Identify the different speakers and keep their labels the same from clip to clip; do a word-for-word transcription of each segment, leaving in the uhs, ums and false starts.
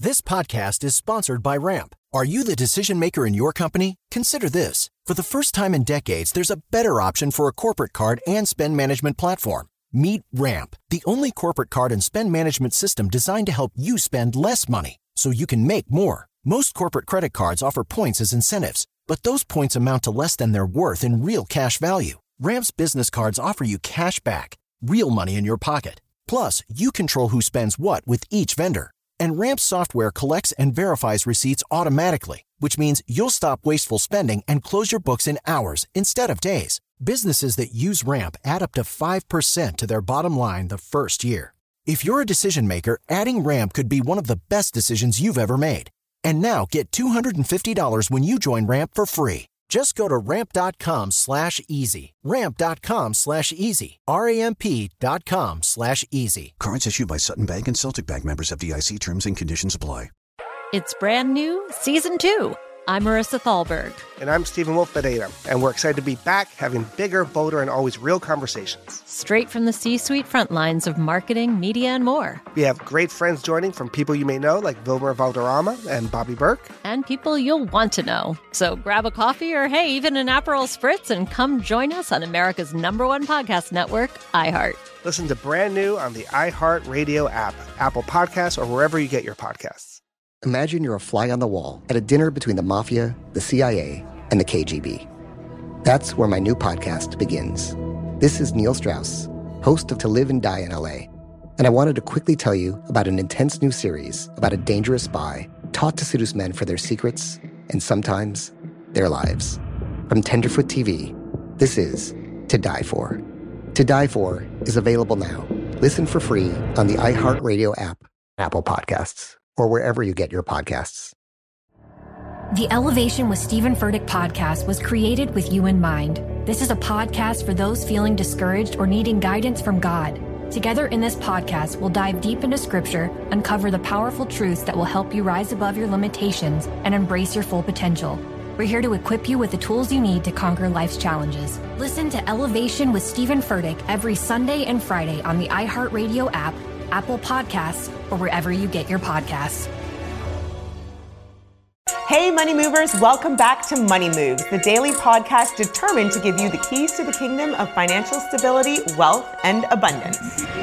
Speaker 1: This podcast is sponsored by Ramp. Are you the decision maker in your company? Consider this. For the first time in decades, there's a better option for a corporate card and spend management platform. Meet Ramp, the only corporate card and spend management system designed to help you spend less money so you can make more. Most corporate credit cards offer points as incentives, but those points amount to less than their worth in real cash value. Ramp's business cards offer you cash back, real money in your pocket. Plus, you control who spends what with each vendor. And Ramp's software collects and verifies receipts automatically, which means you'll stop wasteful spending and close your books in hours instead of days. Businesses that use Ramp add up to five percent to their bottom line the first year. If you're a decision maker, adding Ramp could be one of the best decisions you've ever made. And now get two hundred fifty dollars when you join Ramp for free. Just go to ramp.com slash easy. Ramp.com slash easy. R-A-M-P dot com slash easy.
Speaker 2: Cards issued by Sutton Bank and Celtic Bank, members of F D I C. Terms and conditions apply.
Speaker 3: It's brand new, season two. I'm Marissa Thalberg.
Speaker 4: And I'm Stephen Wolf Bedeta, and we're excited to be back having bigger, bolder, and always real conversations.
Speaker 3: Straight from the C-suite front lines of marketing, media, and more.
Speaker 4: We have great friends joining from people you may know, like Wilmer Valderrama and Bobby Burke.
Speaker 3: And people you'll want to know. So grab a coffee or, hey, even an Aperol Spritz and come join us on America's number one podcast network, iHeart.
Speaker 4: Listen to Brand New on the iHeart Radio app, Apple Podcasts, or wherever you get your podcasts.
Speaker 5: Imagine you're a fly on the wall at a dinner between the Mafia, the C I A, and the K G B. That's where my new podcast begins. This is Neil Strauss, host of To Live and Die in L A, and I wanted to quickly tell you about an intense new series about a dangerous spy taught to seduce men for their secrets and sometimes their lives. From Tenderfoot T V, this is To Die For. To Die For is available now. Listen for free on the iHeartRadio app, Apple Podcasts, or wherever you get your podcasts.
Speaker 6: The Elevation with Stephen Furtick podcast was created with you in mind. This is a podcast for those feeling discouraged or needing guidance from God. Together in this podcast, we'll dive deep into Scripture, uncover the powerful truths that will help you rise above your limitations and embrace your full potential. We're here to equip you with the tools you need to conquer life's challenges. Listen to Elevation with Stephen Furtick every Sunday and Friday on the iHeartRadio app, Apple Podcasts, or wherever you get your podcasts.
Speaker 7: Hey, Money Movers, welcome back to Money Moves, the daily podcast determined to give you the keys to the kingdom of financial stability, wealth, and abundance.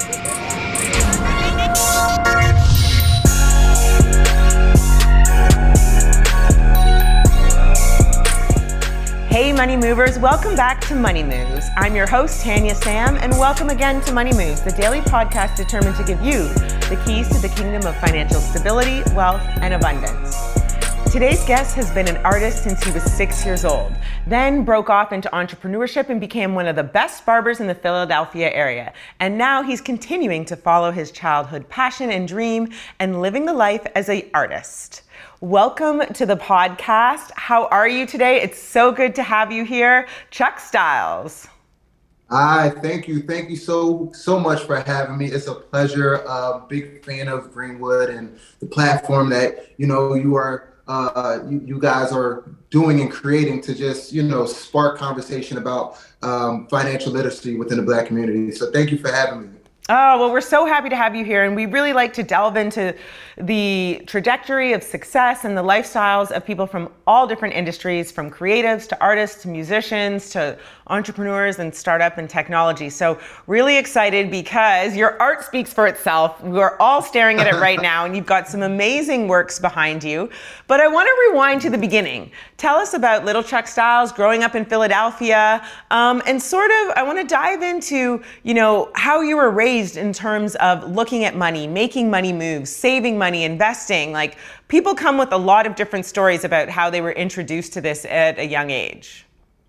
Speaker 7: Hey, Money Movers, welcome back to Money Moves. I'm your host, Tanya Sam, and welcome again to Money Moves, the daily podcast determined to give you the keys to the kingdom of financial stability, wealth, and abundance. Today's guest has been an artist since he was six years old, then broke off into entrepreneurship and became one of the best barbers in the Philadelphia area. And now he's continuing to follow his childhood passion and dream and living the life as an artist. Welcome to the podcast. How are you today? It's so good to have you here, Chuck Styles.
Speaker 8: Hi, thank you. Thank you so, so much for having me. It's a pleasure. Uh, big fan of Greenwood and the platform that, you know, you are, uh, you, you guys are doing and creating to just, you know, spark conversation about um, financial literacy within the Black community. So thank you for having me.
Speaker 7: Oh, well, we're so happy to have you here, and we really like to delve into the trajectory of success and the lifestyles of people from all different industries, from creatives to artists to musicians to entrepreneurs and startup and technology. So really excited because your art speaks for itself. We're all staring at it right now, and you've got some amazing works behind you. But I want to rewind to the beginning. Tell us about little Chuck Styles growing up in Philadelphia, um, and sort of, I want to dive into, you know, how you were raised in terms of looking at money, making money moves, saving money, investing. Like, people come with a lot of different stories about how they were introduced to this at a young age.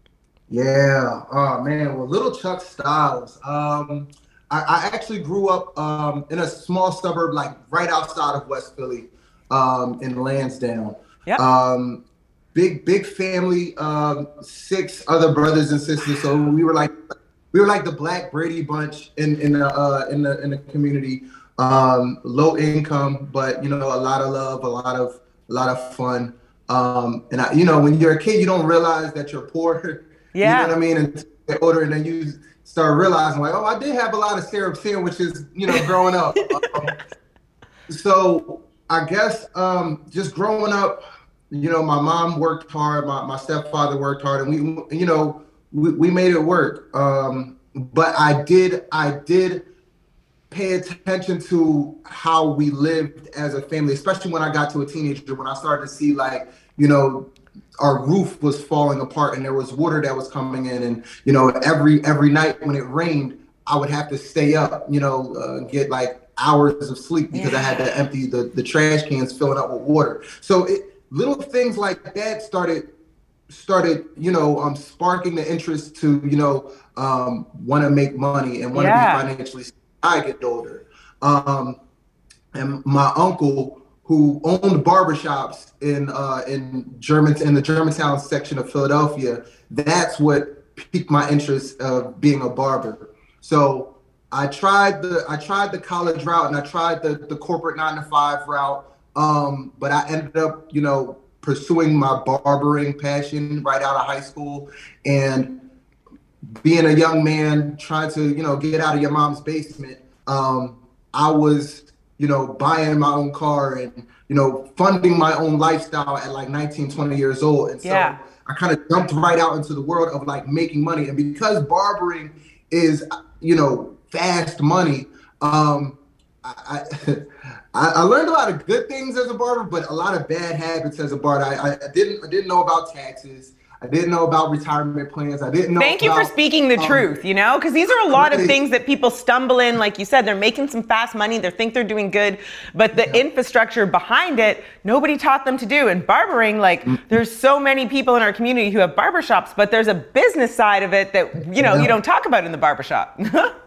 Speaker 8: Yeah, oh man, well, little Chuck Styles. Um, I, I actually grew up um, in a small suburb, like right outside of West Philly, um, in Lansdowne. Yep. Um, big, big family, um, six other brothers and sisters. So we were like, we were like the Black Brady Bunch in in the uh, in the in the community. Um, low income, but you know, a lot of love, a lot of a lot of fun. Um, and I, you know, when you're a kid, you don't realize that you're poor. Yeah. You know what I mean? And get older, and then you start realizing, like, oh, I did have a lot of syrup sandwiches, you know, growing up. um, so I guess um, just growing up, you know, my mom worked hard, my, my stepfather worked hard, and we, you know, we, we made it work. Um, but I did, I did pay attention to how we lived as a family, especially when I got to a teenager, when I started to see like, you know, our roof was falling apart and there was water that was coming in. And, you know, every, every night when it rained, I would have to stay up, you know, uh, get like hours of sleep because yeah. I had to empty the, the trash cans filling up with water. So it, little things like that started, started, you know, um, sparking the interest to, you know, um, want to make money and want to yeah. be financially stable as I get older. Um, and my uncle, who owned barbershops in uh, in German in the Germantown section of Philadelphia, that's what piqued my interest of being a barber. So I tried the I tried the college route and I tried the the corporate nine to five route, um, but I ended up, you know, pursuing my barbering passion right out of high school, and being a young man trying to, you know, get out of your mom's basement. Um, I was, you know, buying my own car and, you know, funding my own lifestyle at like nineteen, twenty years old. And so yeah. I kind of jumped right out into the world of like making money. And because barbering is, you know, fast money, um, I, I, I learned a lot of good things as a barber, but a lot of bad habits as a barber. I, I didn't, I didn't know about taxes. I didn't know about retirement plans. I didn't know.
Speaker 7: Thank
Speaker 8: about,
Speaker 7: you for speaking the um, truth, you know, because these are a lot of things that people stumble in. Like you said, they're making some fast money. They think they're doing good, but the yeah. infrastructure behind it, nobody taught them to do. And barbering, like mm-hmm. there's so many people in our community who have barbershops, but there's a business side of it that, you know, yeah. you don't talk about in the barbershop.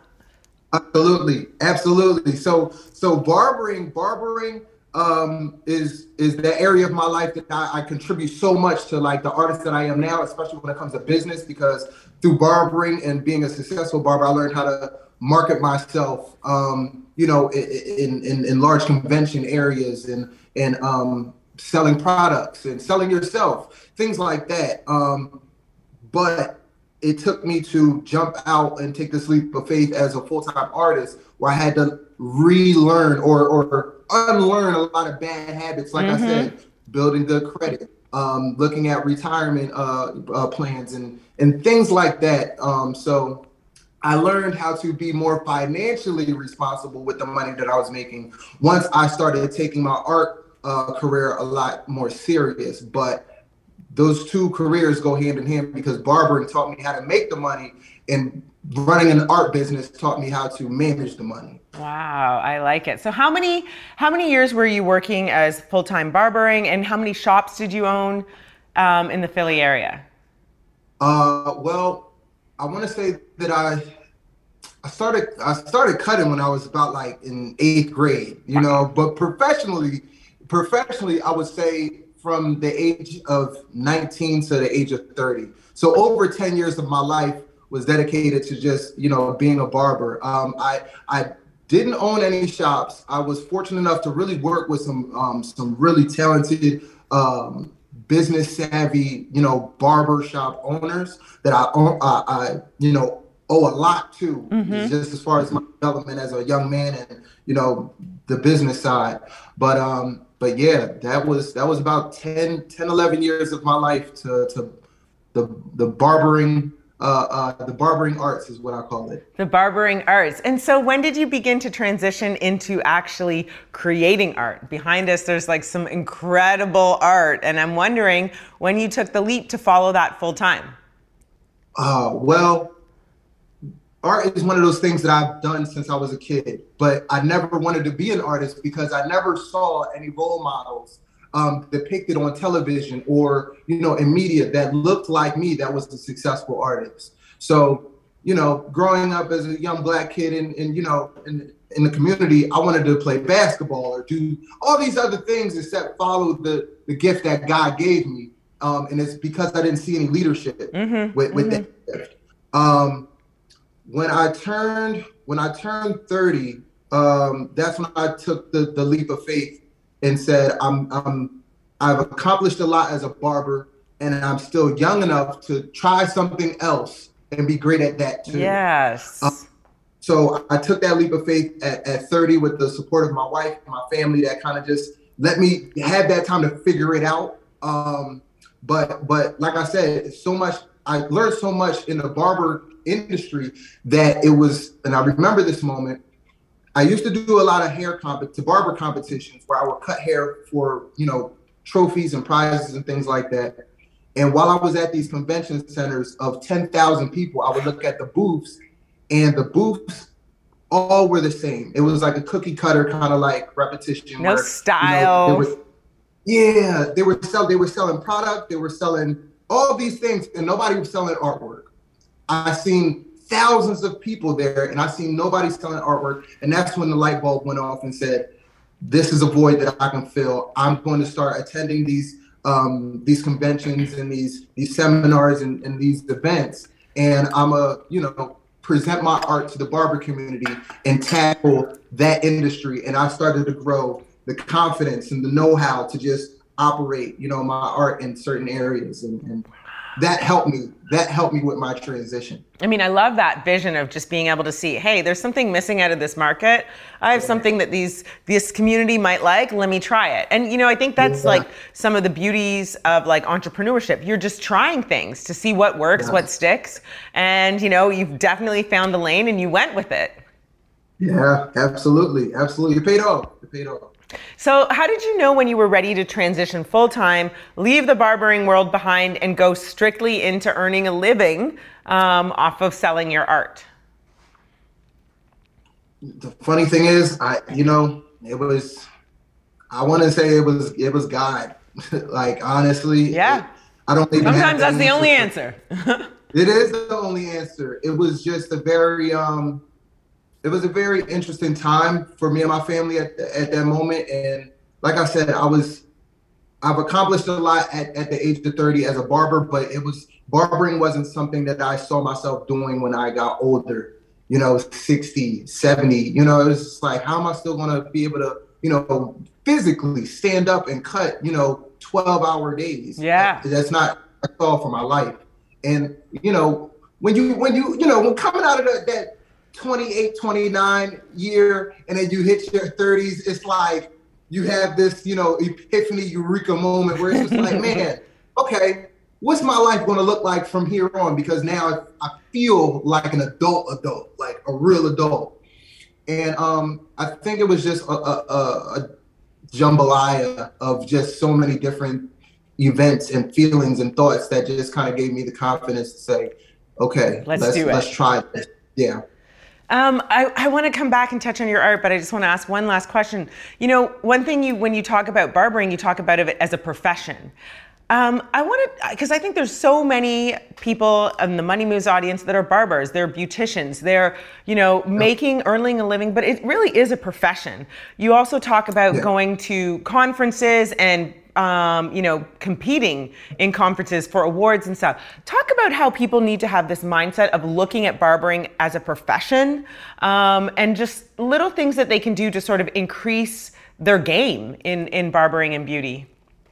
Speaker 8: Absolutely. Absolutely. So, so barbering, barbering, um, is, is the area of my life that I, I contribute so much to, like the artist that I am now, especially when it comes to business, because through barbering and being a successful barber, I learned how to market myself, um, you know, in, in, in large convention areas and, and, um, selling products and selling yourself, things like that. Um, but it took me to jump out and take this leap of faith as a full-time artist, where I had to relearn or, or unlearn a lot of bad habits. Like mm-hmm. I said, building good credit, um, looking at retirement uh, uh, plans and, and things like that. Um, so I learned how to be more financially responsible with the money that I was making once I started taking my art uh, career a lot more serious. But those two careers go hand in hand, because barbering taught me how to make the money and running an art business taught me how to manage the money.
Speaker 7: Wow, I like it. So how many how many years were you working as full-time barbering, and how many shops did you own um, in the Philly area?
Speaker 8: Uh, well, I want to say that I I started I started cutting when I was about like in eighth grade, you know, but professionally, professionally, I would say from the age of nineteen to the age of thirty. So over ten years of my life was dedicated to just, you know, being a barber. Um, I I didn't own any shops. I was fortunate enough to really work with some um, some really talented, um, business savvy, you know, barber shop owners that I, I, I you know, owe a lot to, mm-hmm. just as far as my development as a young man and, you know, the business side. But um, but yeah, that was that was about ten, eleven years of my life to to the the barbering. Uh, uh, the barbering arts is what I call it.
Speaker 7: The barbering arts. And so when did you begin to transition into actually creating art? Behind us, there's like some incredible art. And I'm wondering when you took the leap to follow that full time.
Speaker 8: Uh, well, art is one of those things that I've done since I was a kid, but I never wanted to be an artist because I never saw any role models Um, depicted on television or, you know, in media that looked like me, that was a successful artist. So, you know, growing up as a young black kid in, in you know, in, in the community, I wanted to play basketball or do all these other things except follow the, the gift that God gave me. Um, and it's because I didn't see any leadership mm-hmm. with, with mm-hmm. that gift. Um, when I turned, when I turned thirty, um, that's when I took the, the leap of faith and said, I'm, I'm, I've accomplished a lot as a barber, and I'm still young enough to try something else and be great at that too.
Speaker 7: Yes.
Speaker 8: Um, so I took that leap of faith at, at thirty with the support of my wife and my family that kind of just let me have that time to figure it out. Um, but but like I said, so much I learned so much in the barber industry that it was, and I remember this moment. I used to do a lot of hair comp to barber competitions where I would cut hair for, you know, trophies and prizes and things like that. And while I was at these convention centers of ten thousand people, I would look at the booths, and the booths all were the same. It was like a cookie cutter kind of like repetition.
Speaker 7: No
Speaker 8: where,
Speaker 7: style.
Speaker 8: You know, they were, yeah, they were sell, they were selling product, they were selling all these things, and nobody was selling artwork. I seen thousands of people there, and I seen nobody selling artwork, and that's when the light bulb went off and said, this is a void that I can fill. I'm going to start attending these um, these conventions and these these seminars and, and these events, and I'm a, you know, present my art to the barber community and tackle that industry. And I started to grow the confidence and the know-how to just operate, you know, my art in certain areas, and, and that helped me. That helped me with my transition.
Speaker 7: I mean, I love that vision of just being able to see, hey, there's something missing out of this market. I have something that these this community might like. Let me try it. And, you know, I think that's yeah. like some of the beauties of like entrepreneurship. You're just trying things to see what works, yeah. what sticks. And, you know, you've definitely found the lane and you went with it.
Speaker 8: Yeah, absolutely. Absolutely. It paid off. It paid off.
Speaker 7: So how did you know when you were ready to transition full-time, leave the barbering world behind, and go strictly into earning a living um, off of selling your art?
Speaker 8: The funny thing is, I, you know, it was, I want to say it was, it was God. Like, honestly.
Speaker 7: Yeah.
Speaker 8: It, I don't even
Speaker 7: Sometimes that's the only answer.
Speaker 8: It is the only answer. It was just a very, um, it was a very interesting time for me and my family at, at that moment. And like I said, I was, I've accomplished a lot at, at the age of thirty as a barber, but it was, barbering wasn't something that I saw myself doing when I got older, you know, sixty, seventy, you know, it was just like, how am I still going to be able to, you know, physically stand up and cut, you know, twelve hour days.
Speaker 7: Yeah.
Speaker 8: That, that's not at all for my life. And, you know, when you, when you, you know, when coming out of the, that, twenty-eight, twenty-nine year, and then you hit your thirties, it's like you have this, you know, epiphany, eureka moment where it's just like, man, okay, what's my life going to look like from here on? Because now I feel like an adult adult, like a real adult. And um, I think it was just a, a, a jambalaya of just so many different events and feelings and thoughts that just kind of gave me the confidence to say, okay,
Speaker 7: let's,
Speaker 8: let's
Speaker 7: do it.
Speaker 8: Let's try this. Yeah.
Speaker 7: Um, I, I want to come back and touch on your art, but I just want to ask one last question. You know, one thing you, when you talk about barbering, you talk about it as a profession. Um, I want to, because I think there's so many people in the Money Moves audience that are barbers, they're beauticians, they're, you know, making, earning a living, but it really is a profession. You also talk about yeah. going to conferences and Um, you know, competing in conferences for awards and stuff. Talk about how people need to have this mindset of looking at barbering as a profession, um, and just little things that they can do to sort of increase their game in, in barbering and beauty.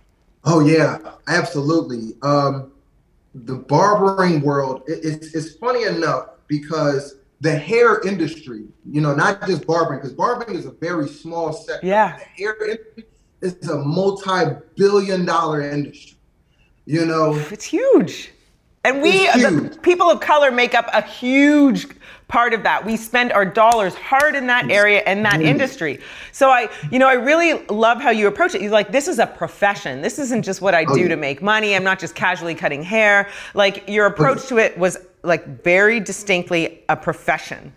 Speaker 8: Oh yeah, absolutely. Um, the barbering world, it, it's, it's funny enough because the hair industry, you know, not just barbering, because barbering is a very small sector.
Speaker 7: Yeah.
Speaker 8: The hair industry, it's a multi-billion dollar industry, you know.
Speaker 7: It's huge. And we, the people of color, make up a huge part of that. We spend our dollars hard in that area and that mm. industry. So I, you know, I really love how you approach it. You're like, this is a profession. This isn't just what I do oh, yeah. to make money. I'm not just casually cutting hair. Like, your approach okay. to it was like very distinctly a profession.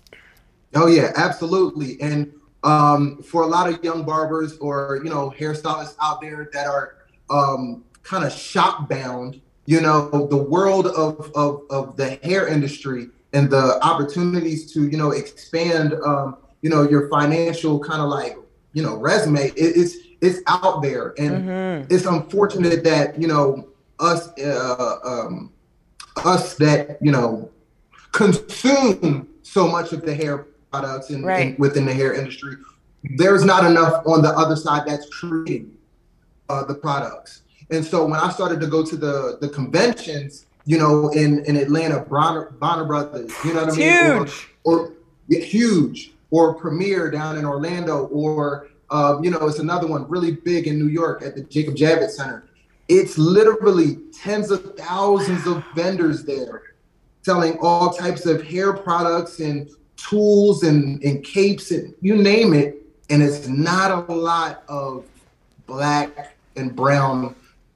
Speaker 8: Oh yeah, absolutely. And Um, for a lot of young barbers or, you know, hairstylists out there that are um, kind of shop bound, you know, the world of, of, of the hair industry and the opportunities to, you know, expand, um, you know, your financial kind of like, you know, resume, it, it's, it's out there. And mm-hmm. it's unfortunate that, you know, us, uh, um, us that, you know, consume so much of the hair products in, right. in, within the hair industry, there's not enough on the other side that's creating uh, the products. And so when I started to go to the the conventions, you know, in, in Atlanta, Bonner, Bonner Brothers, you know what
Speaker 7: it's
Speaker 8: I mean?
Speaker 7: Huge.
Speaker 8: Or, or yeah, huge, or Premiere down in Orlando, or Uh, you know, it's another one really big in New York at the Jacob Javits Center. It's literally tens of thousands of vendors there selling all types of hair products and tools and, and capes and you name it. And it's not a lot of Black and brown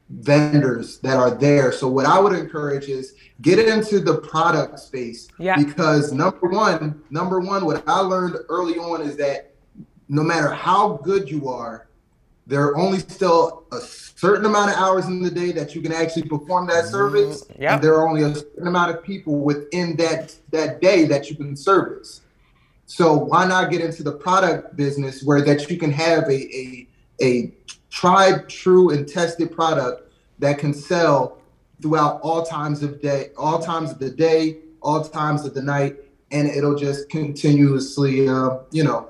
Speaker 8: vendors that are there. So what I would encourage is get into the product space. Yeah. Because number one, number one, what I learned early on is that no matter how good you are, there are only still a certain amount of hours in the day that you can actually perform that service. Mm, yep. And there are only a certain amount of people within that, that day that you can service. So why not get into the product business where that you can have a, a, a tried, true, and tested product that can sell throughout all times of day, all times of the day, all times of the night, and it'll just continuously, uh, you know,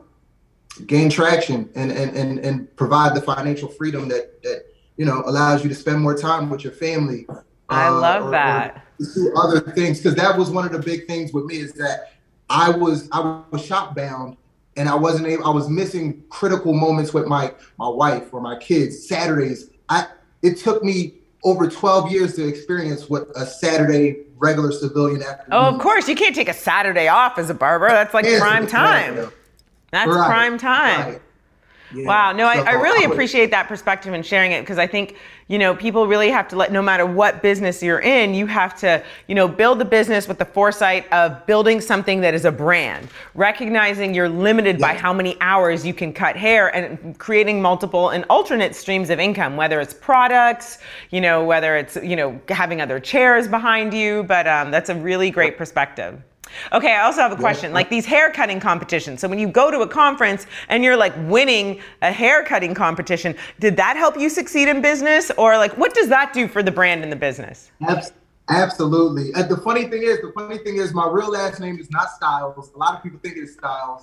Speaker 8: gain traction and, and, and, and provide the financial freedom that, that, you know, allows you to spend more time with your family.
Speaker 7: I uh, love
Speaker 8: or,
Speaker 7: that.
Speaker 8: Or do other things. Because that was one of the big things with me is that I was, I was shop bound and I wasn't able, I was missing critical moments with my, my wife or my kids. Saturdays, I, it took me over twelve years to experience what a Saturday regular civilian afternoon.
Speaker 7: Oh, of course. You can't take a Saturday off as a barber. That's like yes, prime time. Right. That's right. prime time. Right. Yeah. Wow. No, I, I really appreciate that perspective and sharing it because I think, you know, people really have to let, no matter what business you're in, you have to, you know, build the business with the foresight of building something that is a brand, recognizing you're limited yeah. by how many hours you can cut hair and creating multiple and alternate streams of income, whether it's products, you know, whether it's, you know, having other chairs behind you. But um, that's a really great perspective. Okay, I also have a question, like these hair cutting competitions. So when you go to a conference and you're like winning a hair cutting competition, did that help you succeed in business? Or like, what does that do for the brand and the business?
Speaker 8: Absolutely. And the funny thing is, the funny thing is my real last name is not Styles. A lot of people think it's Styles.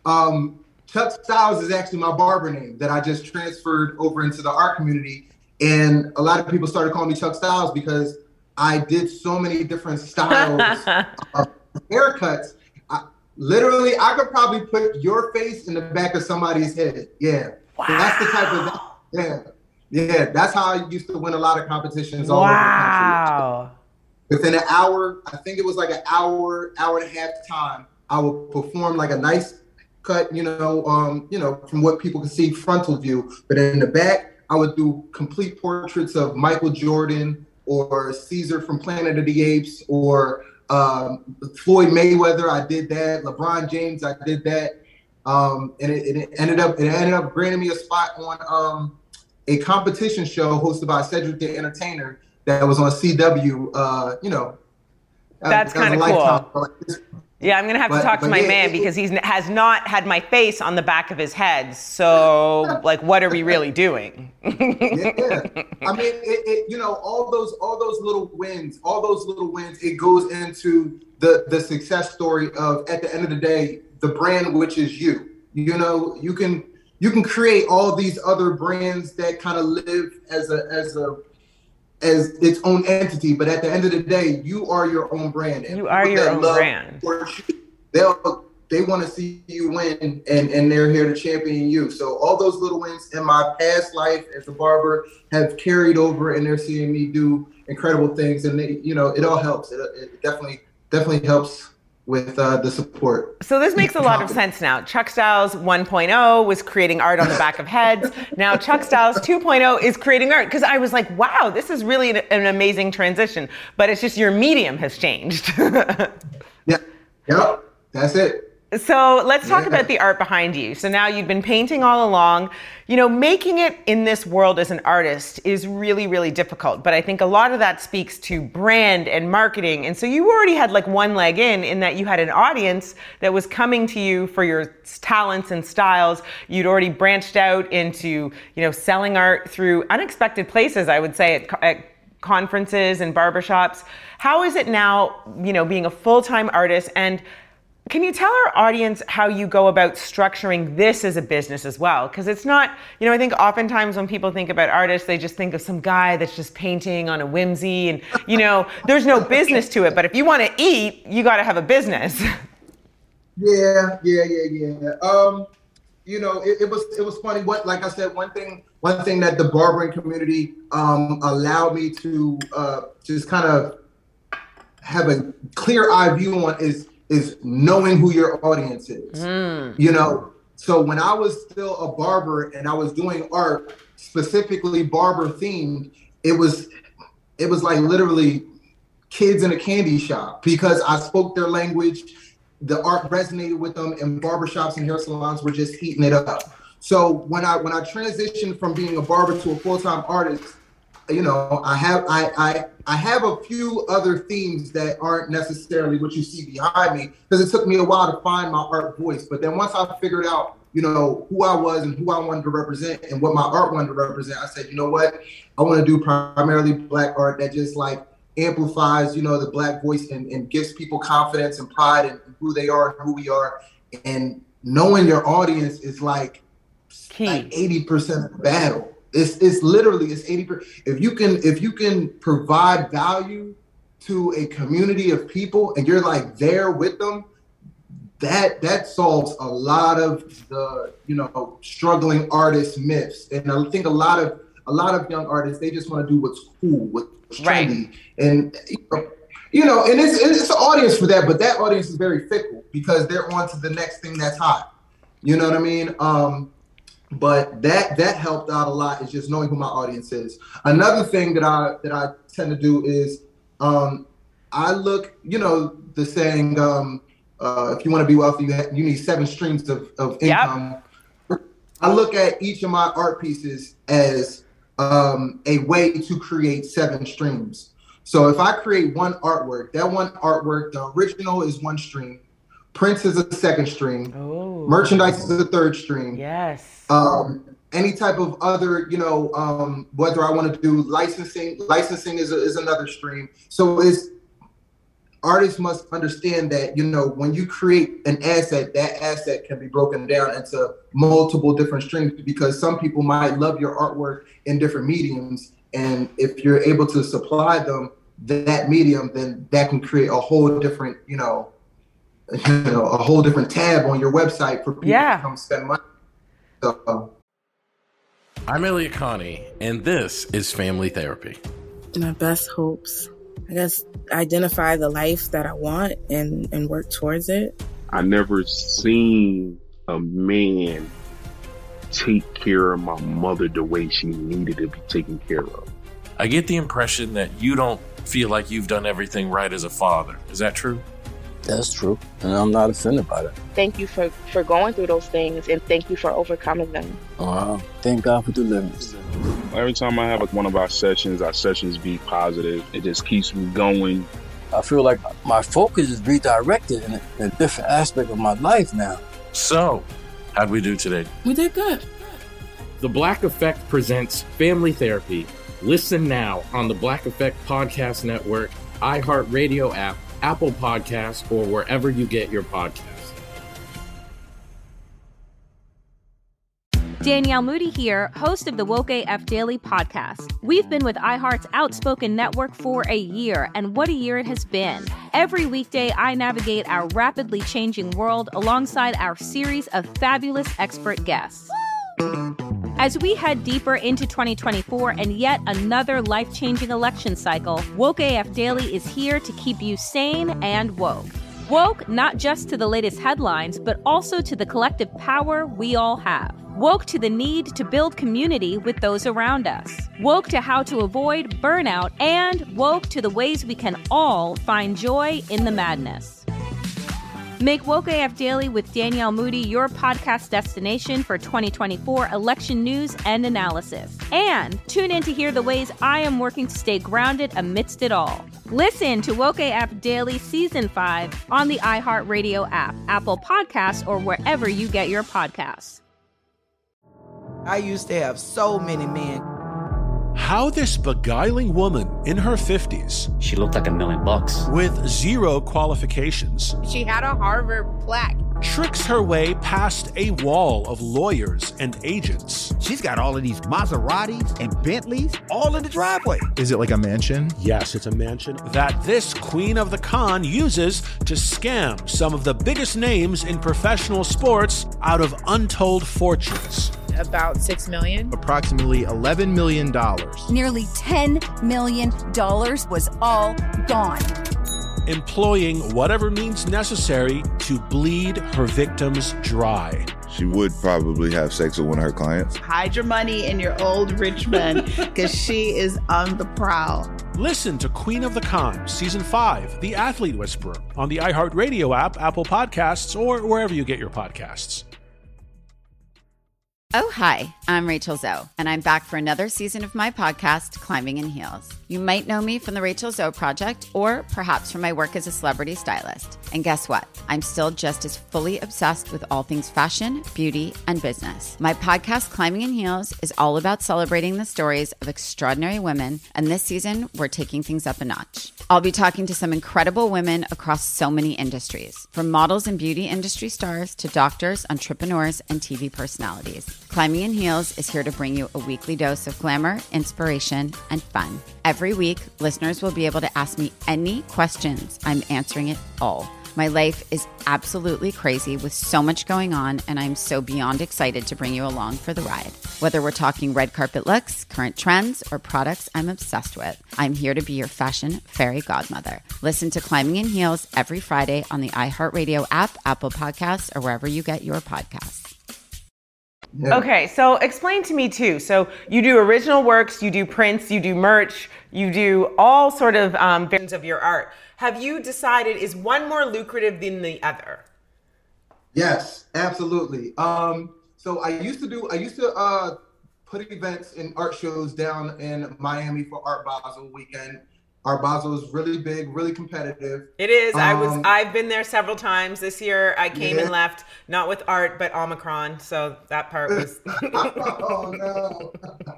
Speaker 8: Um, Chuck Styles is actually my barber name that I just transferred over into the art community. And a lot of people started calling me Chuck Styles because I did so many different styles of haircuts. I, literally, I could probably put your face in the back of somebody's head. Yeah. Wow. So that's the type of, yeah. Yeah, that's how I used to win a lot of competitions all wow. over the country. Within an hour, I think it was like an hour, hour and a half time, I would perform like a nice cut, you know, um, you know, from what people can see frontal view. But in the back, I would do complete portraits of Michael Jordan or Caesar from Planet of the Apes or Um, Floyd Mayweather, I did that. LeBron James, I did that. Um, and it, it ended up it ended up granting me a spot on um, a competition show hosted by Cedric the Entertainer that was on C W. Uh, you know,
Speaker 7: that's kind of cool. Yeah, I'm gonna have but, to talk to my yeah, man it, because he has not had my face on the back of his head. So, like, what are we really doing?
Speaker 8: yeah, I mean, it, it, you know, all those, all those little wins, all those little wins. It goes into the the success story of, at the end of the day, the brand, which is you. You know, you can you can create all these other brands that kind of live as a as a as its own entity, but at the end of the day, you are your own brand.
Speaker 7: And you are your own brand.
Speaker 8: They'll, they want to see you win, and, and they're here to champion you. So all those little wins in my past life as a barber have carried over, and they're seeing me do incredible things. And they, you know, it all helps. It, it definitely, definitely helps with uh, the support.
Speaker 7: So this makes a lot of sense now. Chuck Styles one point oh was creating art on the back of heads. Now Chuck Styles two point oh is creating art. Because I was like, wow, this is really an, an amazing transition. But it's just your medium has changed.
Speaker 8: yeah, yep, that's it.
Speaker 7: So let's talk yeah. about the art behind you. So now you've been painting all along. You know, making it in this world as an artist is really, really difficult. But I think a lot of that speaks to brand and marketing. And so you already had like one leg in, in that you had an audience that was coming to you for your talents and styles. You'd already branched out into, you know, selling art through unexpected places, I would say, at, at conferences and barbershops. How is it now, you know, being a full-time artist? And can you tell our audience how you go about structuring this as a business as well? Because it's not, you know, I think oftentimes when people think about artists, they just think of some guy that's just painting on a whimsy and, you know, there's no business to it. But if you want to eat, you got to have a business.
Speaker 8: Yeah, yeah, yeah, yeah. Um, you know, it, it was it was funny. What, like I said, one thing one thing that the barbering community um, allowed me to uh, just kind of have a clear eye view on is is knowing who your audience is. Mm. You know, so when I was still a barber and I was doing art, specifically barber themed, it was it was like literally kids in a candy shop because I spoke their language. The art resonated with them, and barbershops and hair salons were just eating it up. So when I when I transitioned from being a barber to a full-time artist, you know, I have I I I have a few other themes that aren't necessarily what you see behind me, because it took me a while to find my art voice. But then once I figured out, you know, who I was and who I wanted to represent and what my art wanted to represent, I said, you know what, I want to do primarily Black art that just like amplifies, you know, the Black voice and, and gives people confidence and pride in who they are and who we are. And knowing your audience is like, like eighty percent of the battle. It's it's literally it's eighty percent. If you can if you can provide value to a community of people and you're like there with them, that that solves a lot of the, you know, struggling artist myths. And I think a lot of a lot of young artists, they just want to do what's cool, what's trendy. Right. And you know, you know, and it's it's an audience for that, but that audience is very fickle because they're on to the next thing that's hot. You know what I mean? Um, but that that helped out a lot, is just knowing who my audience is. Another thing that I that I tend to do is um, I look, you know, the saying, um, uh, if you want to be wealthy, you, have, you need seven streams of, of income. Yep. I look at each of my art pieces as um, a way to create seven streams. So if I create one artwork, that one artwork, the original is one stream. Prints is a second stream. Oh. Merchandise is a third stream.
Speaker 7: Yes.
Speaker 8: Um, any type of other, you know, um, whether I want to do licensing, licensing is, a, is another stream. So it's, artists must understand that, you know, when you create an asset, that asset can be broken down into multiple different streams, because some people might love your artwork in different mediums. And if you're able to supply them that medium, then that can create a whole different, you know, you know, a whole different tab on your website for people yeah. to come spend money. So,
Speaker 9: I'm Elliot Connie, and this is Family Therapy.
Speaker 10: My best hopes, I guess, identify the life that I want and, and work towards it.
Speaker 11: I never seen a man take care of my mother the way she needed to be taken care of.
Speaker 9: I get the impression that you don't feel like you've done everything right as a father. Is that true?
Speaker 12: That's true, and I'm not offended by that.
Speaker 13: Thank you for, for going through those things, and thank you for overcoming them.
Speaker 12: Wow. Thank God for deliverance.
Speaker 11: Every time I have like one of our sessions, our sessions be positive. It just keeps me going.
Speaker 12: I feel like my focus is redirected in a, in a different aspect of my life now.
Speaker 9: So, how'd we do today?
Speaker 10: We did good.
Speaker 14: The Black Effect presents Family Therapy. Listen now on the Black Effect Podcast Network, iHeartRadio app, Apple Podcasts, or wherever you get your podcasts.
Speaker 15: Danielle Moody here, host of the Woke A F Daily podcast. We've been with iHeart's Outspoken Network for a year, and what a year it has been. Every weekday, I navigate our rapidly changing world alongside our series of fabulous expert guests. As we head deeper into twenty twenty-four and yet another life-changing election cycle, Woke A F Daily is here to keep you sane and woke. Woke not just to the latest headlines, but also to the collective power we all have. Woke to the need to build community with those around us. Woke to how to avoid burnout, and woke to the ways we can all find joy in the madness. Make Woke A F Daily with Danielle Moody your podcast destination for twenty twenty-four election news and analysis. And tune in to hear the ways I am working to stay grounded amidst it all. Listen to Woke A F Daily Season five on the iHeartRadio app, Apple Podcasts, or wherever you get your podcasts.
Speaker 16: I used to have so many men.
Speaker 17: How this beguiling woman in her fifties,
Speaker 18: she looked like a million bucks,
Speaker 17: with zero qualifications,
Speaker 19: she had a Harvard plaque,
Speaker 17: tricks her way past a wall of lawyers and agents.
Speaker 18: She's got all of these Maseratis and Bentleys all in the driveway.
Speaker 19: Is it like a mansion?
Speaker 17: Yes, it's a mansion that this queen of the con uses to scam some of the biggest names in professional sports out of untold fortunes.
Speaker 20: About six million.
Speaker 19: Approximately eleven million dollars.
Speaker 21: Nearly ten million dollars was all gone.
Speaker 17: Employing whatever means necessary to bleed her victims dry.
Speaker 22: She would probably have sex with one of her clients.
Speaker 23: Hide your money in your old rich man, because she is on the prowl.
Speaker 17: Listen to Queen of the Con, Season five, The Athlete Whisperer, on the iHeartRadio app, Apple Podcasts, or wherever you get your podcasts.
Speaker 24: Oh, hi, I'm Rachel Zoe, and I'm back for another season of my podcast, Climbing in Heels. You might know me from the Rachel Zoe Project, or perhaps from my work as a celebrity stylist. And guess what? I'm still just as fully obsessed with all things fashion, beauty, and business. My podcast, Climbing in Heels, is all about celebrating the stories of extraordinary women, and this season, we're taking things up a notch. I'll be talking to some incredible women across so many industries, from models and beauty industry stars to doctors, entrepreneurs, and T V personalities. Climbing in Heels is here to bring you a weekly dose of glamour, inspiration, and fun. Every week, listeners will be able to ask me any questions. I'm answering it all. My life is absolutely crazy with so much going on, and I'm so beyond excited to bring you along for the ride. Whether we're talking red carpet looks, current trends, or products I'm obsessed with, I'm here to be your fashion fairy godmother. Listen to Climbing in Heels every Friday on the iHeartRadio app, Apple Podcasts, or wherever you get your podcasts.
Speaker 7: Yeah. Okay, so explain to me too. So you do original works, you do prints, you do merch, you do all sort of um, versions of your art. Have you decided, is one more lucrative than the other?
Speaker 8: Yes, absolutely. Um, so I used to do, I used to uh, put events and art shows down in Miami for Art Basel weekend. Art Basel is really big, really competitive.
Speaker 7: It is.
Speaker 8: Um,
Speaker 7: I was. I've been there several times this year. I came yeah. and left, not with art, but Omicron. So that part was.
Speaker 8: Oh no!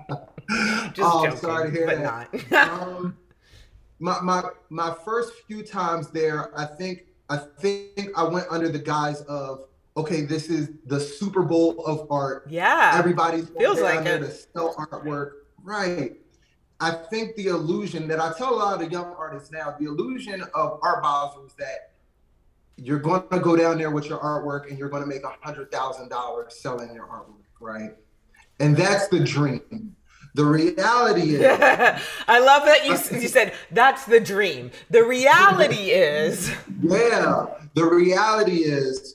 Speaker 7: Just
Speaker 8: oh,
Speaker 7: joking,
Speaker 8: sorry to hear
Speaker 7: but
Speaker 8: that.
Speaker 7: not.
Speaker 8: um, my my my first few times there, I think I think I went under the guise of, okay, this is the Super Bowl of art.
Speaker 7: Yeah.
Speaker 8: Everybody's
Speaker 7: feels
Speaker 8: there
Speaker 7: like
Speaker 8: there
Speaker 7: it.
Speaker 8: to sell artwork, right? I think the illusion that I tell a lot of the young artists now, the illusion of Art Basel is that you're going to go down there with your artwork and you're going to make one hundred thousand dollars selling your artwork, right? And that's the dream. The reality is...
Speaker 7: I love that you, you said, that's the dream. The reality is...
Speaker 8: Yeah, the reality is,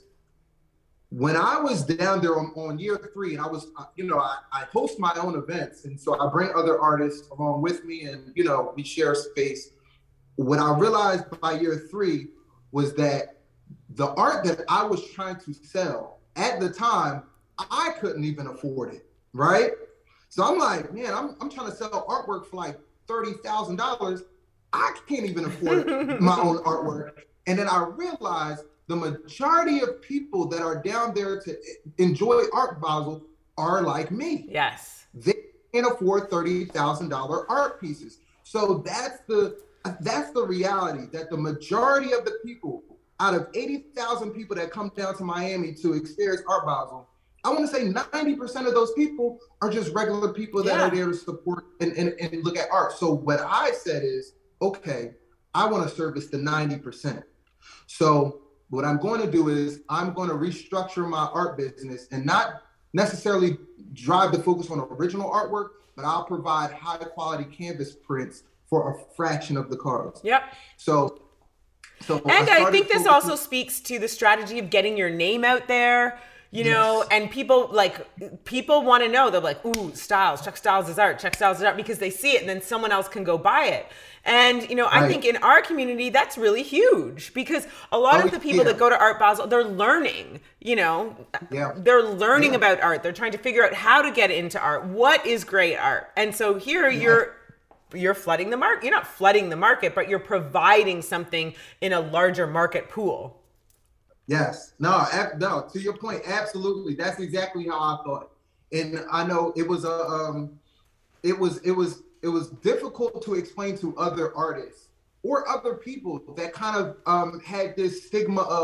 Speaker 8: when I was down there on, on year three, and I was, you know, I, I host my own events, and so I bring other artists along with me, and, you know, we share space. What I realized by year three was that the art that I was trying to sell at the time, I couldn't even afford it, right? So I'm like, man, I'm, I'm trying to sell artwork for like thirty thousand dollars. I can't even afford my own artwork. And then I realized the majority of people that are down there to enjoy Art Basel are like me.
Speaker 7: Yes.
Speaker 8: They can't afford thirty thousand dollars art pieces. So that's the that's the reality, that the majority of the people, out of eighty thousand people that come down to Miami to experience Art Basel, I want to say ninety percent of those people are just regular people that yeah. are there to support and, and, and look at art. So what I said is, okay, I want to service the ninety percent. So what I'm going to do is I'm going to restructure my art business and not necessarily drive the focus on original artwork, but I'll provide high quality canvas prints for a fraction of the cost.
Speaker 7: Yep.
Speaker 8: So, so
Speaker 7: and I, I think this
Speaker 8: focusing-
Speaker 7: also speaks to the strategy of getting your name out there. You know, yes. and people like people want to know. They're like, "Ooh, Styles, Chuck Styles is art. Chuck Styles is art," because they see it, and then someone else can go buy it. And you know, right. I think in our community, that's really huge because a lot oh, of the people yeah. that go to Art Basel, they're learning. You know,
Speaker 8: yeah.
Speaker 7: they're learning
Speaker 8: yeah.
Speaker 7: about art. They're trying to figure out how to get into art. What is great art? And so here yeah. you're. You're flooding the market. You're not flooding the market, but you're providing something in a larger market pool.
Speaker 8: Yes. No, no, to your point, absolutely. That's exactly how I thought. And I know it was a um it was it was it was difficult to explain to other artists or other people that kind of um had this stigma of,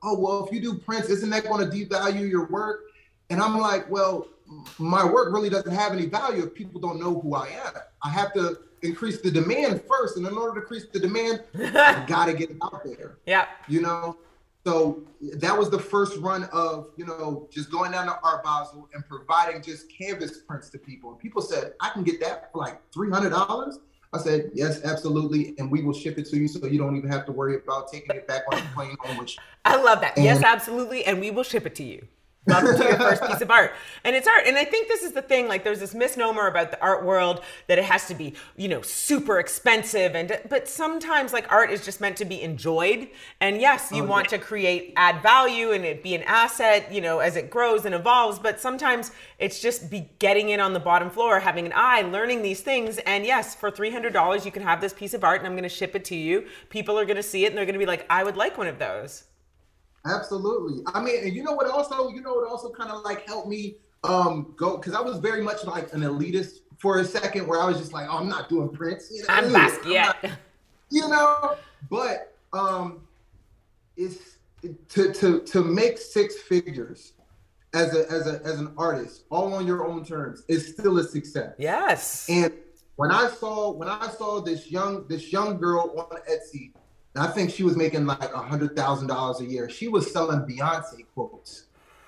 Speaker 8: oh, well, if you do prints, isn't that going to devalue your work? And I'm like, well, my work really doesn't have any value if people don't know who I am. I have to increase the demand first. And in order to increase the demand, I got to get it out there.
Speaker 7: Yeah.
Speaker 8: You know, so that was the first run of, you know, just going down to Art Basel and providing just canvas prints to people. And people said, I can get that for like three hundred dollars. I said, yes, absolutely. And we will ship it to you so you don't even have to worry about taking it back on the plane home. Which
Speaker 7: I love that.
Speaker 8: And,
Speaker 7: yes, absolutely. And we will ship it to you. Welcome to your first piece of art. And it's art. And I think this is the thing, like there's this misnomer about the art world that it has to be, you know, super expensive. And but sometimes like art is just meant to be enjoyed. And yes, you oh, want yeah. to create, add value and it be an asset, you know, as it grows and evolves. But sometimes it's just be getting in on the bottom floor, having an eye, learning these things. And yes, for three hundred dollars, you can have this piece of art and I'm going to ship it to you. People are going to see it and they're going to be like, I would like one of those.
Speaker 8: Absolutely. I mean, and you know what also, you know what also kind of like helped me um, go, because I was very much like an elitist for a second where I was just like, oh, I'm not doing prints. You know,
Speaker 7: I'm Basquiat.
Speaker 8: You know, but um, it's to to to make six figures as a as a as an artist, all on your own terms, is still a success.
Speaker 7: Yes.
Speaker 8: And when I saw when I saw this young this young girl on Etsy, I think she was making like a hundred thousand dollars a year. She was selling Beyonce quotes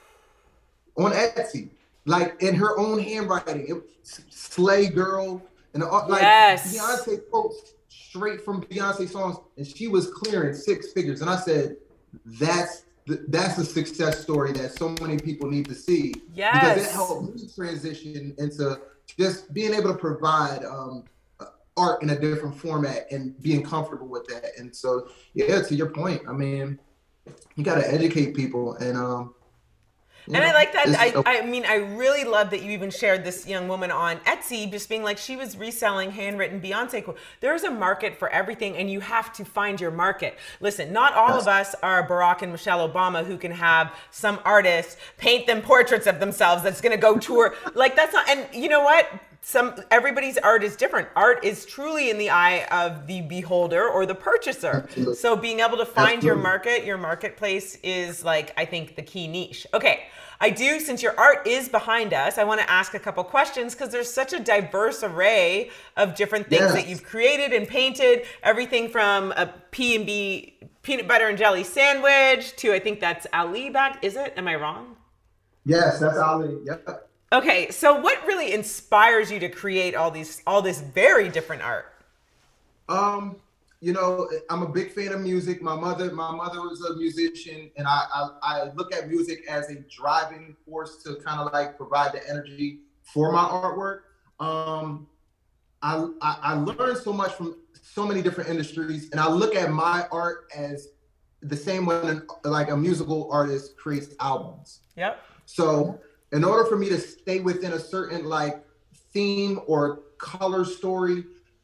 Speaker 8: on Etsy, like in her own handwriting. It, Slay Girl and like
Speaker 7: yes.
Speaker 8: Beyonce quotes straight from Beyonce songs, and she was clearing six figures. And I said, "That's the, that's a success story that so many people need to see."
Speaker 7: Yes,
Speaker 8: because it helped me transition into just being able to provide Um, art in a different format and being comfortable with that. And so, yeah, to your point, I mean, you got to educate people. And um,
Speaker 7: and know, I like that. I, I mean, I really love that you even shared this young woman on Etsy, just being like, she was reselling handwritten Beyonce quotes. There's a market for everything and you have to find your market. Listen, not all That's- of us are Barack and Michelle Obama who can have some artist paint them portraits of themselves that's going to go tour. Like that's not, and you know what? Some everybody's art is different. Art is truly in the eye of the beholder or the purchaser. Absolutely. So being able to find Absolutely. your market, your marketplace is like, I think, the key niche. Okay, I do, since your art is behind us, I want to ask a couple questions because there's such a diverse array of different things yes. that you've created and painted. Everything from a P and B peanut butter and jelly sandwich to, I think that's Ali back. Is it? Am I wrong?
Speaker 8: Yes, that's Ali. Yep.
Speaker 7: Okay, so what really inspires you to create all these, all this very different art?
Speaker 8: Um, you know, I'm a big fan of music. My mother, my mother was a musician, and I, I, I look at music as a driving force to kind of like provide the energy for my artwork. Um, I, I, I learned so much from so many different industries, and I look at my art as the same way an, like a musical artist creates albums.
Speaker 7: Yep.
Speaker 8: So in order for me to stay within a certain like theme or color story,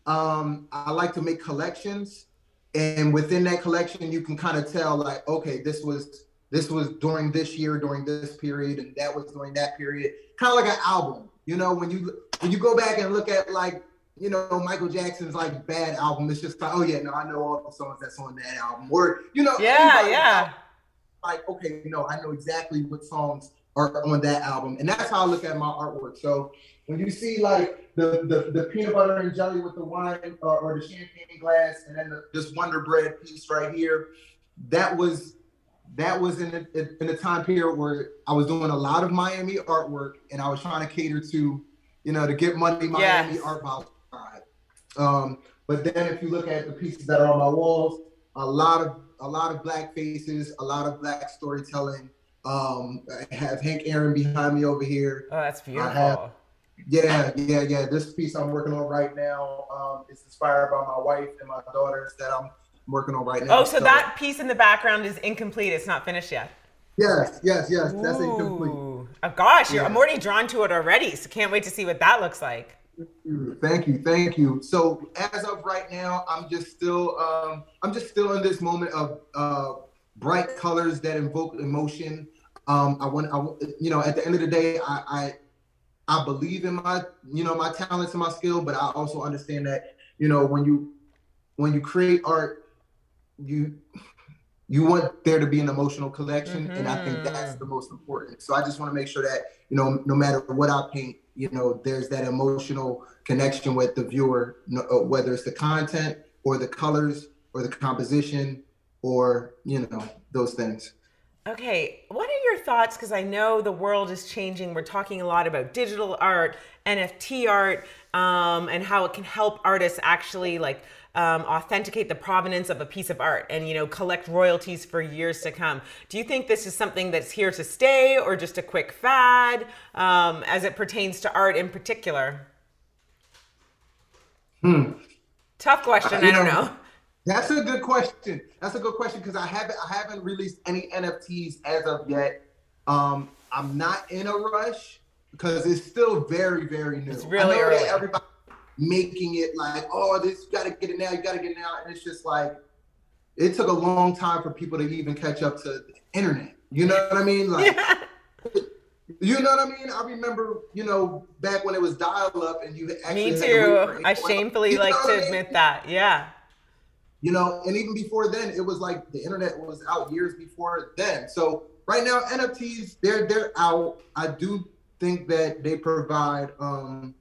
Speaker 8: um, I like to make collections. And within that collection, you can kind of tell like, okay, this was this was during this year, during this period, and that was during that period. Kind of like an album, you know, when you when you go back and look at like, you know, Michael Jackson's like Bad album, it's just like, oh yeah, no, I know all the songs that's on that album. Or, you know,
Speaker 7: yeah, yeah.
Speaker 8: Like, okay, no, I know exactly what songs are on that album. And that's how I look at my artwork. So when you see like the the, the peanut butter and jelly with the wine uh, or the champagne glass, and then the, this Wonder Bread piece right here, that was that was in a, in a time period where I was doing a lot of Miami artwork, and I was trying to cater to, you know, to get money Miami yes. art by side. Um, but then if you look at the pieces that are on my walls, a lot of a lot of black faces, a lot of black storytelling. Um, I have Hank Aaron behind me over here.
Speaker 7: Oh, that's beautiful.
Speaker 8: I have, yeah, yeah, yeah. This piece I'm working on right now um, is inspired by my wife and my daughters that I'm working on right now.
Speaker 7: Oh, so, so that piece in the background is incomplete. It's not finished yet.
Speaker 8: Yes, yes, yes. Ooh. That's incomplete.
Speaker 7: Oh, gosh, you're, yeah. I'm already drawn to it already. So can't wait to see what that looks like.
Speaker 8: Thank you, thank you. So as of right now, I'm just still, um, I'm just still in this moment of uh, bright colors that invoke emotion. Um, I want, I, you know, at the end of the day, I, I, I believe in my, you know, my talents and my skill, but I also understand that, you know, when you, when you create art, you, you want there to be an emotional connection,
Speaker 7: Mm-hmm.
Speaker 8: and I think that's the most important. So I just want to make sure that, you know, no matter what I paint, you know, there's that emotional connection with the viewer, whether it's the content or the colors or the composition or, you know, those things.
Speaker 7: Okay, what are your thoughts? Because I know the world is changing. We're talking a lot about digital art, N F T art, um, and how it can help artists actually like um, authenticate the provenance of a piece of art and, you know, collect royalties for years to come. Do you think this is something that's here to stay or just a quick fad um, as it pertains to art in particular?
Speaker 8: Hmm.
Speaker 7: Tough question. Uh, I don't know. know.
Speaker 8: That's a good question. That's a good question because I haven't I haven't released any N F Ts as of yet. Um, I'm not in a rush because it's still very, very new.
Speaker 7: It's really
Speaker 8: I know
Speaker 7: early.
Speaker 8: that everybody making it like, oh, this you got to get it now, you got to get it now, and it's just like it took a long time for people to even catch up to the internet. You know what I mean? Like, yeah. You know what I mean? I remember, you know, back when it was dial-up and you actually.
Speaker 7: Me too. I shamefully you know like to I mean? admit that. Yeah.
Speaker 8: You know, and even before then, it was like the internet was out years before then. So right now, N F Ts, they're they're out. I do think that they provide um,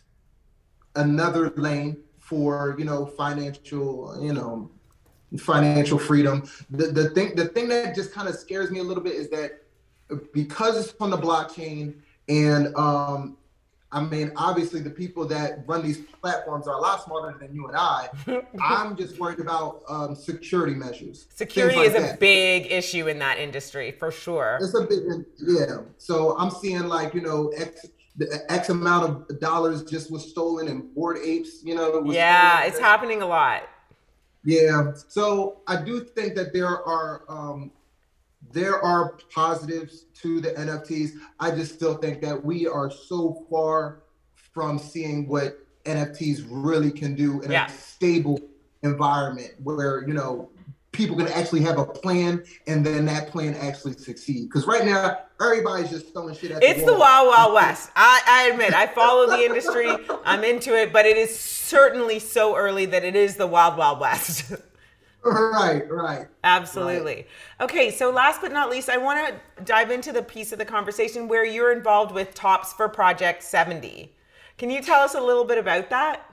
Speaker 8: another lane for, you know, financial, you know, financial freedom. The the thing the thing that just kind of scares me a little bit is that because it's on the blockchain and um, I mean, obviously the people that run these platforms are a lot smarter than you and I. I'm just worried about um, security measures.
Speaker 7: Security
Speaker 8: like
Speaker 7: is a
Speaker 8: that.
Speaker 7: big issue in that industry, for sure.
Speaker 8: It's a big, yeah. So I'm seeing like, you know, X, the X amount of dollars just was stolen in Bored Apes, you know. Was
Speaker 7: yeah, it's happening a lot.
Speaker 8: Yeah. So I do think that there are, um, there are positives to the N F Ts. I just still think that we are so far from seeing what N F Ts really can do in yeah. a stable environment where, you know, people can actually have a plan and then that plan actually succeed. Because right now, everybody's just throwing shit at
Speaker 7: it's
Speaker 8: the
Speaker 7: the
Speaker 8: wall.
Speaker 7: Wild Wild West. I, I admit, I follow the industry. I'm into it, but it is certainly so early that it is the Wild Wild West.
Speaker 8: Right, right.
Speaker 7: Absolutely. Right. Okay, so last but not least, I want to dive into the piece of the conversation where you're involved with Tops for Project seventy. Can you tell us a little bit about that?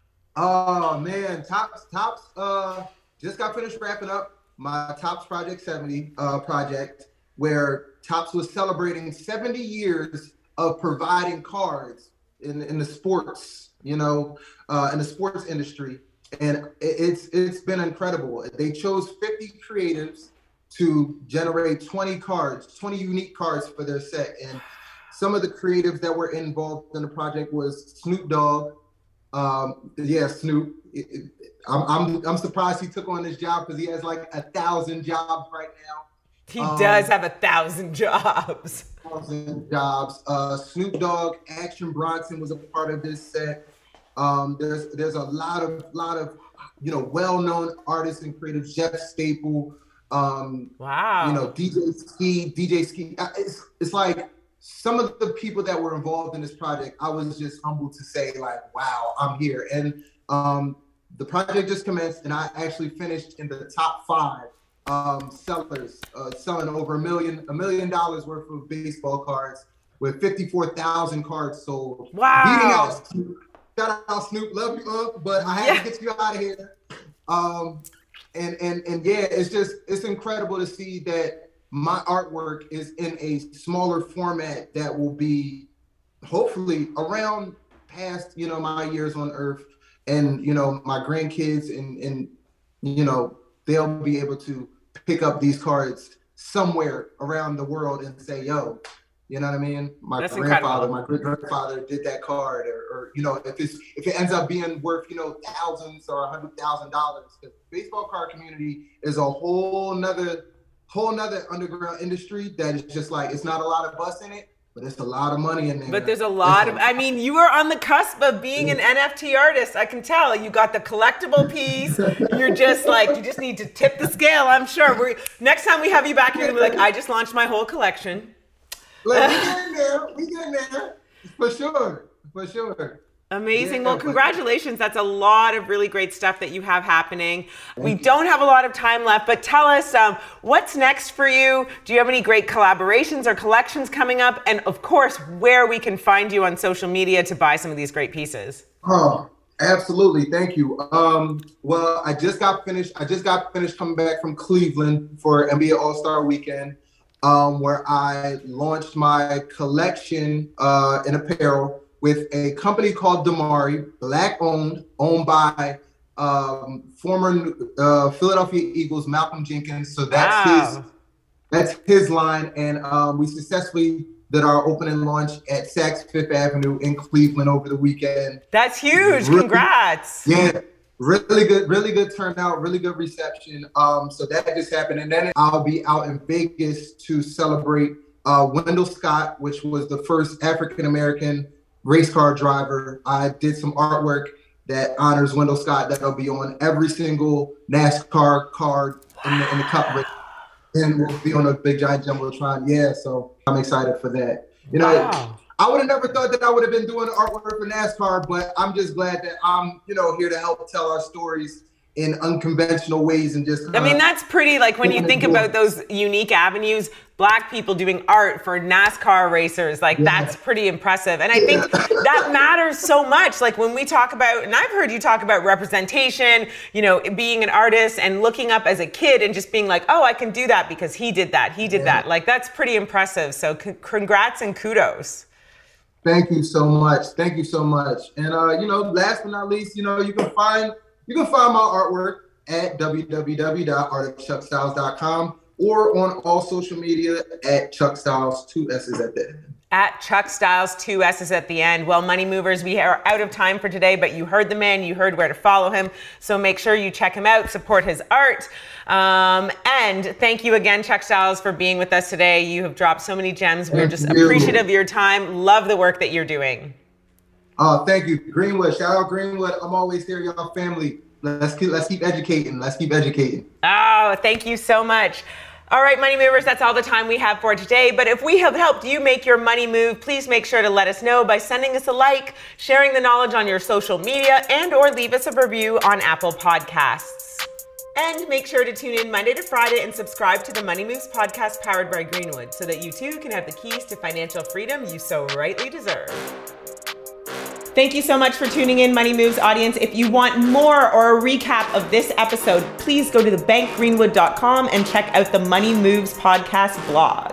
Speaker 8: Oh man, Tops, Tops, uh, just got finished wrapping up my Tops Project seventy uh, project, where Tops was celebrating seventy years of providing cards in in the sports, you know, uh, in the sports industry. And it's it's been incredible. They chose fifty creatives to generate twenty cards, twenty unique cards for their set. And some of the creatives that were involved in the project was Snoop Dogg. Um, yeah, Snoop. It, it, I'm, I'm I'm surprised he took on this job because he has like a thousand jobs right now.
Speaker 7: He
Speaker 8: um,
Speaker 7: does have a thousand jobs.
Speaker 8: Thousand jobs. Uh, Snoop Dogg, Action Bronson was a part of this set. Um, there's there's a lot of lot of you know well-known artists and creatives. Jeff Staple, um,
Speaker 7: wow,
Speaker 8: you know D J Ski, D J Ski. It's it's like some of the people that were involved in this project. I was just humbled to say like, wow, I'm here. And um, the project just commenced, and I actually finished in the top five um, sellers, uh, selling over a million a million dollars worth of baseball cards with fifty-four thousand cards sold.
Speaker 7: Wow,
Speaker 8: beating out Snoop. Shout out Snoop, love you, Unc, but I had yeah. to get you out of here. Um, and and and yeah, it's just it's incredible to see that my artwork is in a smaller format that will be hopefully around past you know my years on Earth, and you know my grandkids, and and you know they'll be able to pick up these cards somewhere around the world and say, yo. You know what I mean? My
Speaker 7: That's
Speaker 8: grandfather,
Speaker 7: incredible.
Speaker 8: my great grandfather did that card, or, or you know, if it's if it ends up being worth you know thousands or a hundred thousand dollars, the baseball card community is a whole nother, whole nother underground industry that is just like it's not a lot of us in it, but it's a lot of money in there.
Speaker 7: But there's a lot of, I mean, you are on the cusp of being an N F T artist. I can tell. You got the collectible piece. You're just like, you just need to tip the scale. I'm sure. We're next time we have you back, you're gonna be like, I just launched my whole collection.
Speaker 8: Like, we get in there, we get in there, for sure, for sure.
Speaker 7: Amazing.
Speaker 8: Yeah.
Speaker 7: Well, congratulations. That's a lot of really great stuff that you have happening. We don't have a lot of time left, but tell us um, what's next for you. Do you have any great collaborations or collections coming up? And of course, where we can find you on social media to buy some of these great pieces.
Speaker 8: Oh, absolutely. Thank you. Um, well, I just got finished. I just got finished coming back from Cleveland for N B A All-Star Weekend, um, where I launched my collection uh, in apparel with a company called Damari, Black owned, owned by um, former uh, Philadelphia Eagles Malcolm Jenkins. So that's
Speaker 7: wow.
Speaker 8: his that's his line, and um, we successfully did our opening launch at Saks Fifth Avenue in Cleveland over the weekend.
Speaker 7: That's huge.
Speaker 8: Really,
Speaker 7: Congrats.
Speaker 8: Yeah, really good, really good turnout, really good reception. Um, so that just happened, and then I'll be out in Vegas to celebrate uh, Wendell Scott, which was the first African American race car driver. I did some artwork that honors Wendell Scott that'll be on every single NASCAR card in the, in the Cup race. And we'll be on a big giant jumbotron. Yeah, so I'm excited for that. You know, wow. I would have never thought that I would have been doing artwork for NASCAR, but I'm just glad that I'm, you know, here to help tell our stories in unconventional ways and just.
Speaker 7: I mean, that's pretty, like when you think about those unique avenues, Black people doing art for NASCAR racers, like yeah. that's pretty impressive. And I yeah. think that matters so much. Like when we talk about, and I've heard you talk about representation, you know, being an artist and looking up as a kid and just being like, oh, I can do that because he did that, he did yeah. that. Like that's pretty impressive. So c- congrats and kudos.
Speaker 8: Thank you so much. Thank you so much. And, uh, you know, last but not least, you know, you can find You can find my artwork at w w w dot art of chuck styles dot com or on all social media at Chuck Styles, two S's at the end.
Speaker 7: At Chuck Styles, two S's at the end. Well, Money Movers, we are out of time for today, but you heard the man, you heard where to follow him. So make sure you check him out, support his art. Um, and thank you again, Chuck Styles, for being with us today. You have dropped so many gems. We're just you. appreciative of your time. Love the work that you're doing.
Speaker 8: Oh, thank you. Greenwood, shout out Greenwood. I'm always here, y'all family. Let's keep, let's keep educating. Let's keep educating.
Speaker 7: Oh, thank you so much. All right, Money Movers, that's all the time we have for today. But if we have helped you make your money move, please make sure to let us know by sending us a like, sharing the knowledge on your social media, and or leave us a review on Apple Podcasts. And make sure to tune in Monday to Friday and subscribe to the Money Moves podcast powered by Greenwood so that you too can have the keys to financial freedom you so rightly deserve. Thank you so much for tuning in, Money Moves audience. If you want more or a recap of this episode, please go to the bank greenwood dot com and check out the Money Moves podcast blog.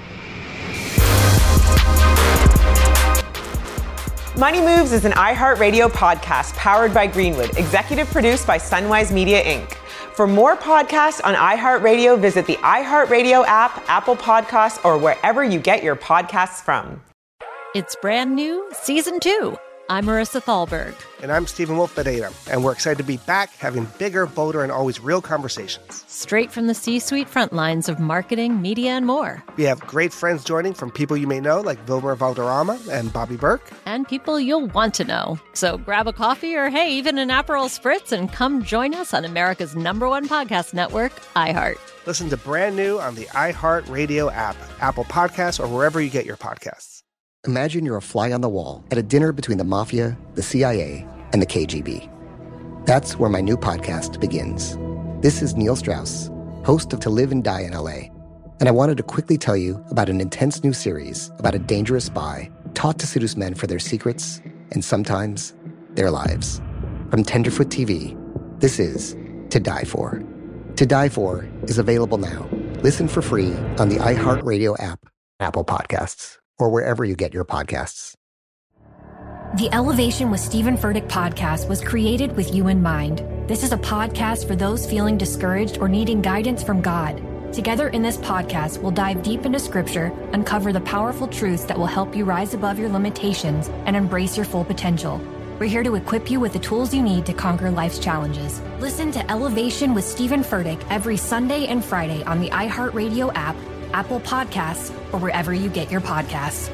Speaker 7: Money Moves is an iHeartRadio podcast powered by Greenwood, executive produced by Sunwise Media, Incorporated. For more podcasts on iHeartRadio, visit the iHeartRadio app, Apple Podcasts, or wherever you get your podcasts from.
Speaker 1: It's brand new, season two. I'm Marissa Thalberg.
Speaker 4: And I'm Stephen Wolf Bedeta, and we're excited to be back having bigger, bolder, and always real conversations.
Speaker 1: Straight from the C-suite front lines of marketing, media, and more.
Speaker 4: We have great friends joining from people you may know, like Wilmer Valderrama and Bobby Burke.
Speaker 1: And people you'll want to know. So grab a coffee or, hey, even an Aperol Spritz and come join us on America's number one podcast network, iHeart.
Speaker 4: Listen to brand new on the iHeartRadio app, Apple Podcasts, or wherever you get your podcasts.
Speaker 5: Imagine you're a fly on the wall at a dinner between the mafia, the C I A, and the K G B. That's where my new podcast begins. This is Neil Strauss, host of To Live and Die in L A, and I wanted to quickly tell you about an intense new series about a dangerous spy taught to seduce men for their secrets and sometimes their lives. From Tenderfoot T V, this is To Die For. To Die For is available now. Listen for free on the iHeartRadio app, Apple Podcasts, or wherever you get your podcasts.
Speaker 6: The Elevation with Stephen Furtick podcast was created with you in mind. This is a podcast for those feeling discouraged or needing guidance from God. Together in this podcast, we'll dive deep into scripture, uncover the powerful truths that will help you rise above your limitations and embrace your full potential. We're here to equip you with the tools you need to conquer life's challenges. Listen to Elevation with Stephen Furtick every Sunday and Friday on the iHeartRadio app, Apple Podcasts, or wherever you get your podcasts.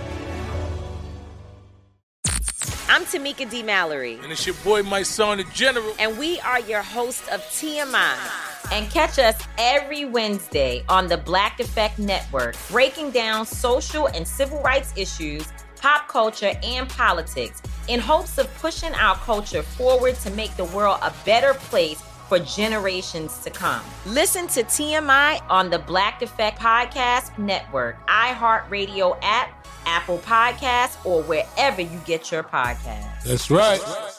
Speaker 2: I'm Tamika D. Mallory.
Speaker 3: And it's your boy, my son, the General.
Speaker 2: And we are your hosts of T M I. And catch us every Wednesday on the Black Effect Network, breaking down social and civil rights issues, pop culture, and politics, in hopes of pushing our culture forward to make the world a better place for generations to come. Listen to T M I on the Black Effect Podcast Network, iHeartRadio app, Apple Podcasts, or wherever you get your podcasts.
Speaker 3: That's right.